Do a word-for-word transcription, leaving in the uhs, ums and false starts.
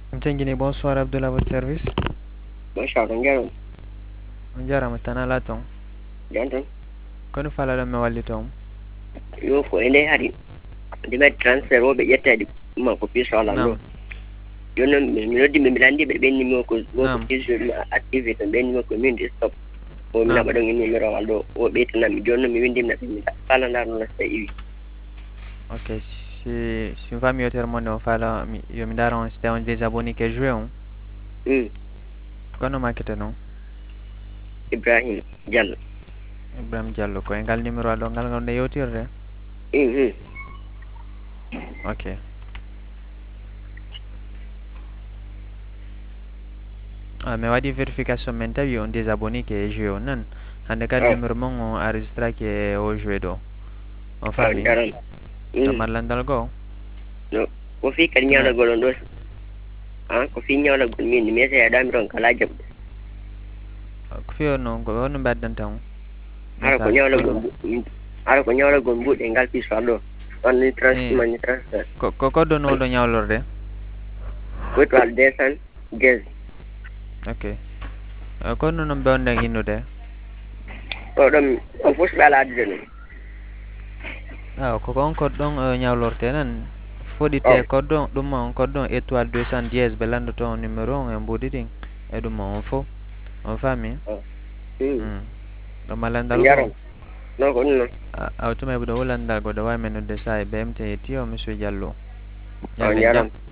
Mtengini, bonsoir Abdullah, à votre service. Masha Allah ngero On jarama tan ala ton. jantan Kono falala me walli ton. yo ko ende hari de met transfer wo be yettade ma ko fi sala ndo Nam, yo non mi noddi mi landi be benni mo ko go ko nam, fi ma activate tan benni mo ko min di stop o mi naba nam. don ni numero waldo o be tan mi jonno mi windi na mi fala ndar no sta iwi Ok, si si on va mieux terminer, on fala mi yo mi daron c'était un des abonnés qui joué on. mm Kono makete non. Ibrahim Diallo Ibrahim Diallo ko engal numéro ado ngal ngal ne yotirde. mm mm Ok. Ah, mais wadi vérification men tawi on des abonnés qui joué on nan. Hande kadi ah numéro mon on enregistra qui est au joué do. On ah fami. jaram To mm marlandal go. no ko fi kan nyala Tuma golon do ah ko fi nyala gol min mi se adam ron kala jab ko fiyo non ko on baddan tan. ara ko Message nyala kono. gol ara ko nyala gol bude ngal fi sala on ni transfer Eh, man transfer ko ko koddo no do nyawlorde. Witwal Desan Jazz. Ok. Uh, kono non be onɗen innude. O ɗum on fof ɓe ala addude ɗum. Ah, koko on kod ɗon uh, ñawlorte nan O foɗite kod ɗon ɗum on kod ɗon étoile deux cent dix ɓe landoto on numéro on e mbuɗi ɗin e ɗum on fof on fami. o hmm mm. ɗo malandal njaram goo non ko ɗum noon aw tuma e ɓuɗo wulandal goɗo wawi men nodde sa e B M T yetti o monsieur Diallo o ñallen jam. njaram